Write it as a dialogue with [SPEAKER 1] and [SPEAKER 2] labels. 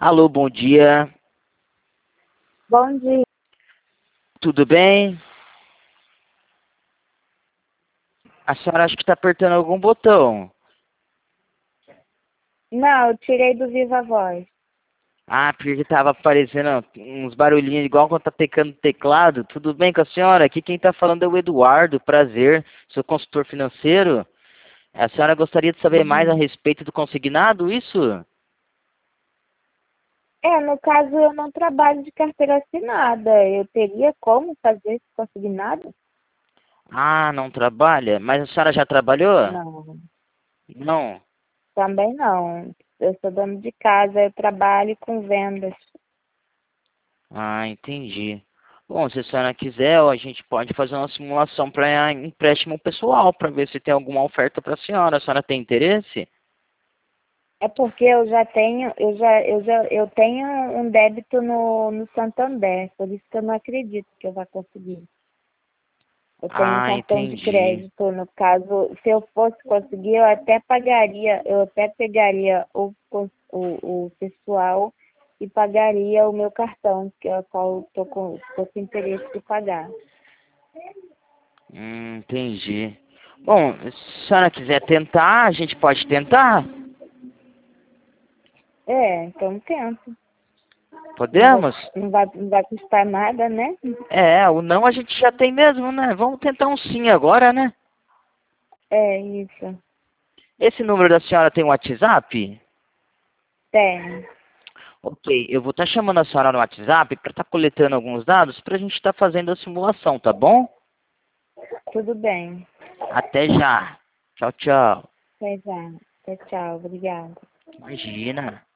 [SPEAKER 1] Alô, bom dia.
[SPEAKER 2] Bom dia.
[SPEAKER 1] Tudo bem? A senhora acha que está apertando algum botão.
[SPEAKER 2] Não, eu tirei do Viva Voz.
[SPEAKER 1] Ah, porque estava aparecendo uns barulhinhos igual quando tá tecando teclado. Tudo bem com a senhora? Aqui quem está falando é o Eduardo. Prazer. Sou consultor financeiro. A senhora gostaria de saber mais a
[SPEAKER 2] Uhum.
[SPEAKER 1] respeito do consignado, isso?
[SPEAKER 2] No caso, eu não trabalho de carteira assinada. Eu teria como fazer esse consignado?
[SPEAKER 1] Ah, não trabalha? Mas a senhora já trabalhou?
[SPEAKER 2] Não,
[SPEAKER 1] Não.
[SPEAKER 2] também não. Eu sou dona de casa, eu trabalho com vendas.
[SPEAKER 1] Ah, entendi. Bom, se a senhora quiser, ó, a gente pode fazer uma simulação para empréstimo pessoal, para ver se tem alguma oferta para a senhora. A senhora tem interesse?
[SPEAKER 2] É porque eu tenho um débito no Santander, por isso que eu não acredito que eu vá conseguir. Eu tenho um
[SPEAKER 1] Ah,
[SPEAKER 2] cartão de
[SPEAKER 1] entendi.
[SPEAKER 2] crédito, no caso, se eu fosse conseguir, eu até pagaria, eu até pegaria o pessoal e pagaria o meu cartão, que é o qual eu tô com interesse de pagar.
[SPEAKER 1] Entendi. Bom, se a senhora quiser tentar, a gente pode tentar?
[SPEAKER 2] Então tento.
[SPEAKER 1] Podemos?
[SPEAKER 2] Não vai custar nada, né?
[SPEAKER 1] É, o não a gente já tem mesmo, né? Vamos tentar um sim agora, né?
[SPEAKER 2] É isso.
[SPEAKER 1] Esse número da senhora tem um WhatsApp?
[SPEAKER 2] Tem.
[SPEAKER 1] Ok, eu vou estar chamando a senhora no WhatsApp para estar coletando alguns dados para a gente estar fazendo a simulação, tá bom?
[SPEAKER 2] Tudo bem.
[SPEAKER 1] Até já. Tchau, tchau.
[SPEAKER 2] Até já. Tchau, tchau. Obrigada.
[SPEAKER 1] Imagina.